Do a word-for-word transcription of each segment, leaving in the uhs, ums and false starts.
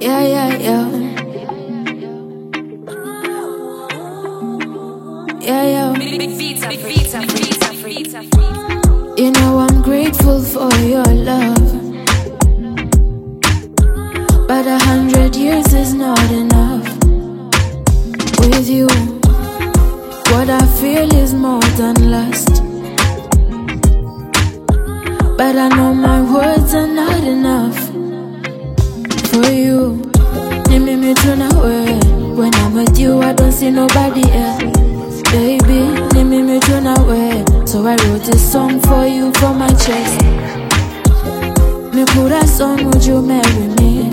Yeah, yeah, yeah. Yeah, yeah. You know I'm grateful for your love, but a hundred years is not enough. With you, what I feel is more than lust, but I know my words are not enough. For you, name me to nowhere. When I'm with you, I don't see nobody else. Baby, name me to nowhere. So I wrote this song for you from my chest. Me put a song, would you marry me?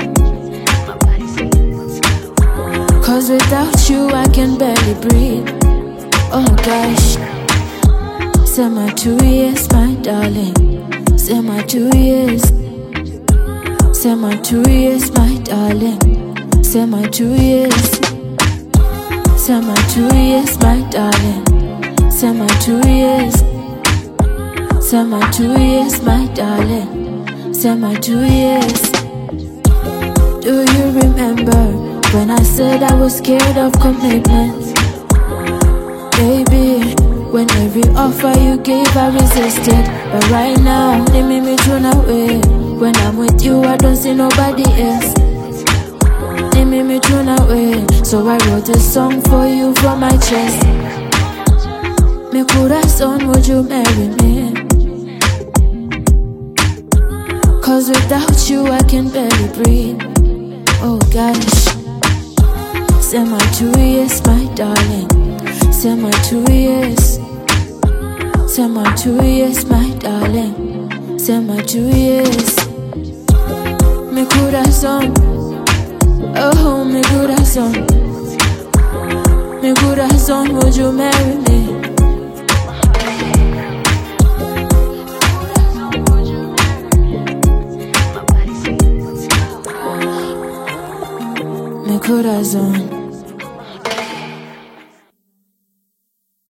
Cause without you I can barely breathe. Oh gosh. Say my two years, my darling. Say my two years. Say my two years, my darling. Say my two years. Say my two years, my darling. Say my two years. Say my two years, my darling. Say my two years. Do you remember when I said I was scared of commitment? Baby, when every offer you gave I resisted. But right now, they made me turn away. When I'm with you, I don't see nobody else. They made me turn away. So I wrote this song for you from my chest. Me corazón, would you marry me? Cause without you I can barely breathe. Oh gosh. Say my two years, my darling. Say my two years. Say my two years, my darling. Say my two years. Mi corazón, oh mi corazón. Mi corazón, would you marry me? Mi corazón.